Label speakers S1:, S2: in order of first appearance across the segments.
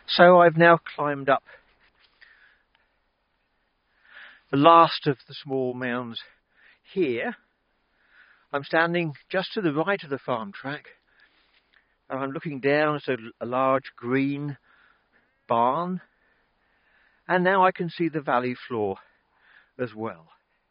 S1: So I've now climbed up the last of the small mounds here. I'm standing just to the right of the farm track, and I'm looking down at a large green barn, and now I can see the valley floor as well.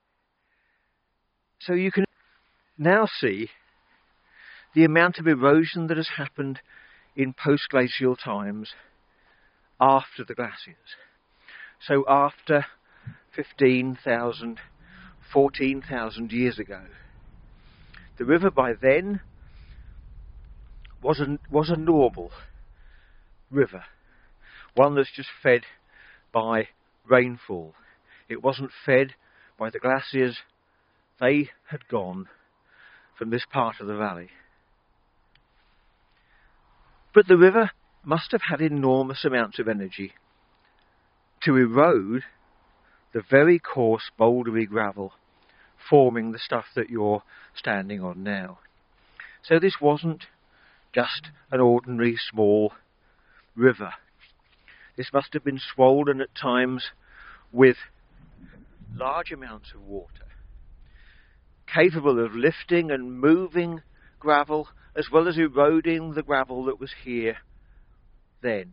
S1: So you can now see the amount of erosion that has happened in post-glacial times after the glaciers. So after 15,000, 14,000 years ago. The river by then was a normal river, one that's just fed by rainfall. It wasn't fed by the glaciers. They had gone from this part of the valley. But the river must have had enormous amounts of energy to erode the very coarse bouldery gravel forming the stuff that you're standing on now. So this wasn't just an ordinary small river. This must have been swollen at times with large amounts of water, capable of lifting and moving gravel as well as eroding the gravel that was here then.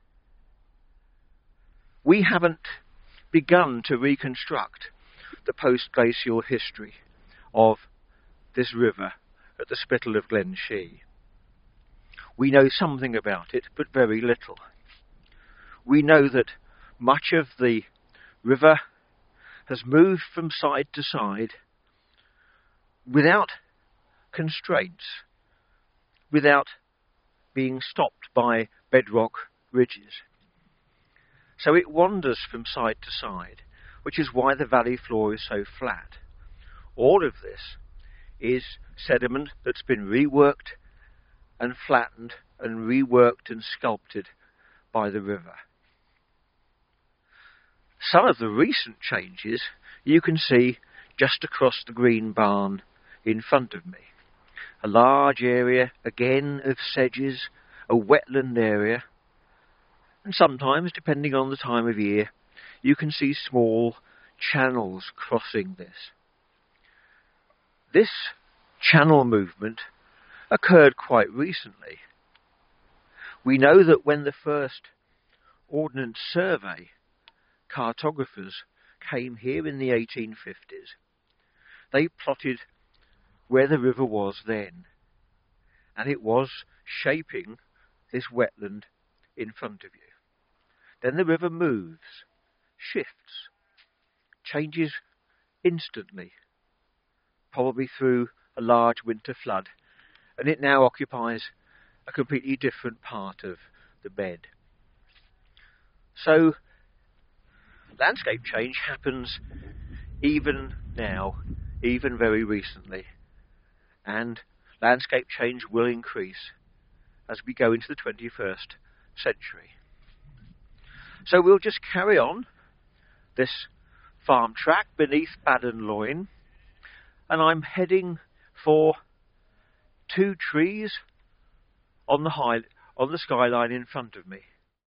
S1: We haven't begun to reconstruct the post-glacial history of this river at the Spittal of Glen Shee. We know something about it, but very little. We know that much of the river has moved from side to side without constraints, without being stopped by bedrock ridges. So it wanders from side to side, which is why the valley floor is so flat. All of this is sediment that's been reworked and flattened and reworked and sculpted by the river. Some of the recent changes you can see just across the green barn in front of me. A large area, again, of sedges, a wetland area, and sometimes, depending on the time of year, you can see small channels crossing this. This channel movement occurred quite recently. We know that when the first Ordnance Survey cartographers came here in the 1850s, they plotted where the river was then, and it was shaping this wetland in front of you. Then the river moves, shifts, changes instantly, probably through a large winter flood, and it now occupies a completely different part of the bed. So landscape change happens even now, even very recently, and landscape change will increase as we go into the 21st century. So we'll just carry on this farm track beneath Baden Loin, and I'm heading for two trees on the skyline in front of me.